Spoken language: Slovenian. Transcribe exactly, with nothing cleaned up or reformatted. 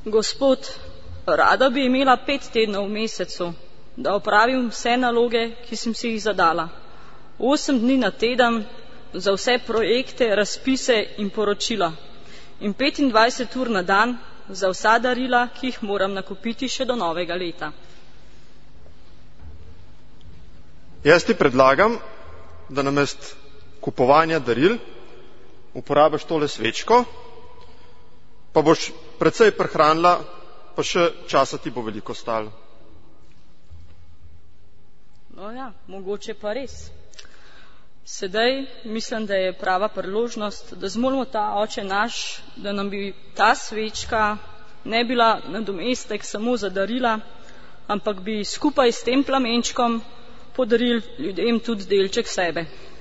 Gospod, rada bi imela pet tednov v mesecu, da opravim vse naloge, ki sem si jih zadala. Osem dni na teden za vse projekte, razpise in poročila. In petindvajset ur na dan za vsa darila, ki jih moram nakupiti še do novega leta. Jaz ti predlagam, da namest kupovanja daril uporabiš tole svečko, pa boš precej prehranila, pa še časa ti bo veliko stalo. No ja, mogoče pa res. Sedaj mislim, da je prava priložnost, da zmolimo ta Oče naš, da nam bi ta svečka ne bila nadomestek samo za darila, ampak bi skupaj s tem plamenčkom podarili ljudem tudi delček sebe.